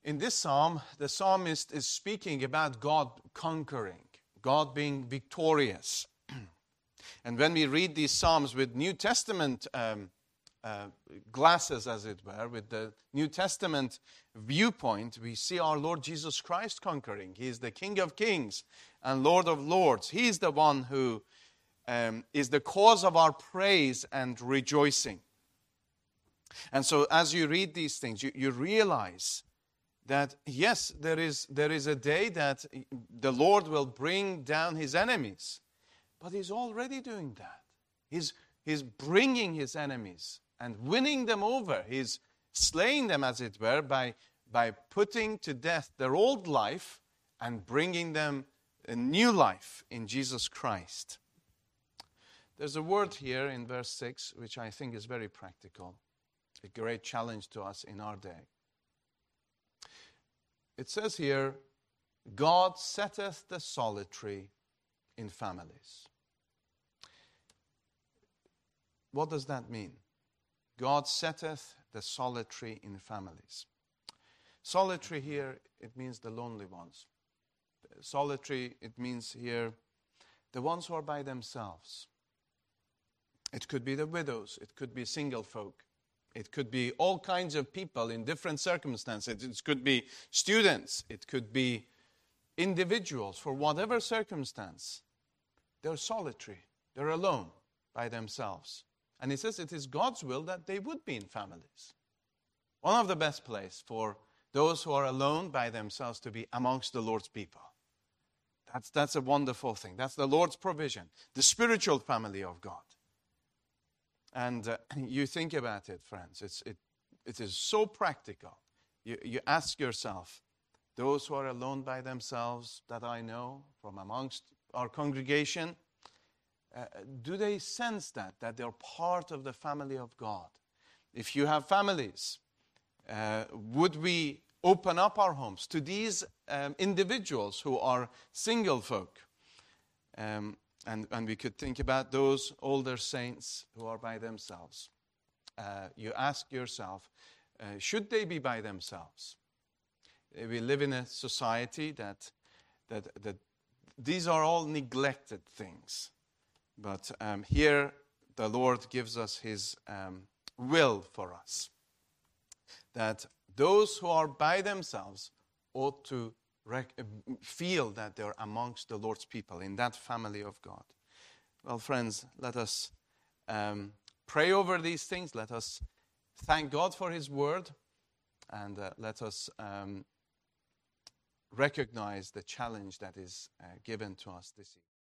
In this psalm, the psalmist is speaking about God conquering, God being victorious. And when we read these psalms with New Testament glasses, as it were, with the New Testament viewpoint, we see our Lord Jesus Christ conquering. He is the King of Kings and Lord of Lords. He is the one who is the cause of our praise and rejoicing. And so as you read these things, you realize that, yes, there is a day that the Lord will bring down his enemies. But he's already doing that. He's bringing his enemies and winning them over. He's slaying them, as it were, by putting to death their old life and bringing them a new life in Jesus Christ. There's a word here in verse 6 which I think is very practical, a great challenge to us in our day. It says here, God setteth the solitary in families. What does that mean? God setteth the solitary in families. Solitary here, it means the lonely ones. Solitary, it means here the ones who are by themselves. It could be the widows. It could be single folk. It could be all kinds of people in different circumstances. It could be students. It could be individuals. For whatever circumstance, they're solitary. They're alone by themselves. And he says it is God's will that they would be in families. One of the best places for those who are alone by themselves to be amongst the Lord's people. That's a wonderful thing. That's the Lord's provision. The spiritual family of God. And you think about it, friends. It is so practical. You ask yourself, those who are alone by themselves that I know from amongst our congregation, do they sense that they're part of the family of God? If you have families, would we open up our homes to these individuals who are single folk? And we could think about those older saints who are by themselves. You ask yourself, should they be by themselves? We live in a society that these are all neglected things. But here the Lord gives us his will for us. That those who are by themselves ought to feel that they're amongst the Lord's people in that family of God. Well, friends, let us pray over these things. Let us thank God for his word. And let us recognize the challenge that is given to us this evening.